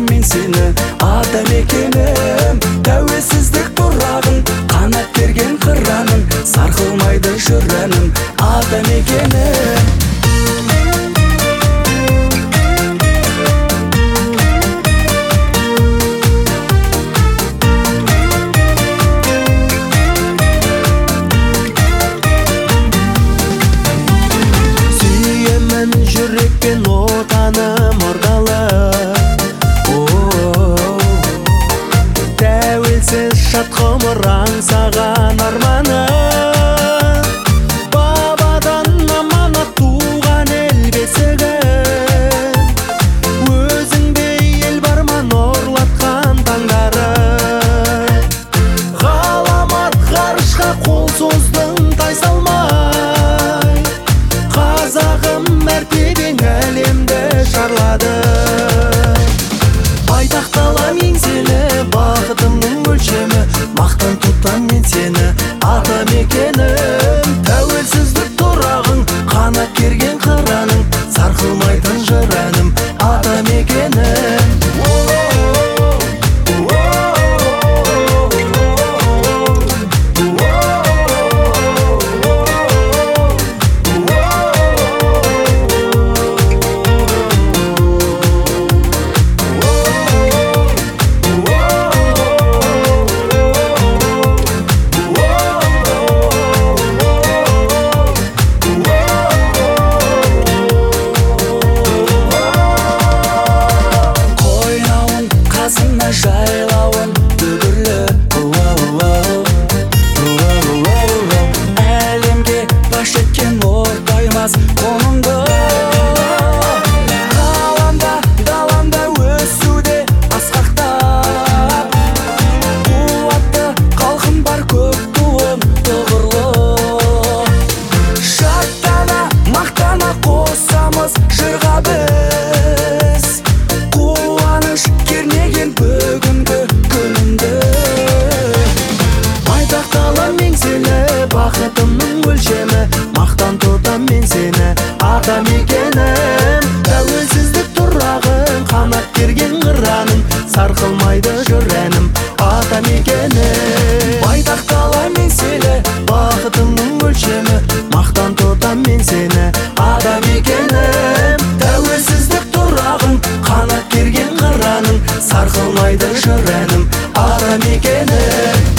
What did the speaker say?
мен сені, ата мекенім, тәуелсіздік тұрағың, қанат берген қыраның, сарқылмайды жыр әнім, ата мекенім. Жүрекпен отаным ордалы, тәуелсіз шат ғұмыр аңсаған арманы, бабадан аманат туған ел бесігін, өзіңдей ел бар ма нұрлатқан таңдары, ғаламат ғарышқа қол создың тайсалмай, қазағым мәртебең әлемді шарлады. Байтақталам еңселі бақытымның өлшемі, мақтан тұтам мен сені, ата мекенім, тәуелсіздік тұрағың, қанат керген қыраның, сарқылмайтын жыр әнім, ата мекенім. Жайлауын дүбірлі, әлемге паш еткен ортаймас қонымды, қаламда, даламда өсуде асқақтап, қуатты қалқын бар көк туым тұғырлы, шаттана мақтана қосамыз жырға біз, қуаныш кернеген бүгінгі күнімді. Байтақталам еңселі бақытымның өлшемі, мақтан тұтам мен сені, ата мекенім, тәуелсіздік тұрағың, қанат керген қыраның, сарқылмайды жыр әнім, ата мекенім. Байтақталам еңселі бақытымның өлшемі, мақтан тұтам мен сені, ата мекенім, тәуелсіздік тұрағың, қанат керген қыраның, сарқылмайды жыр әнім, ата мекенім.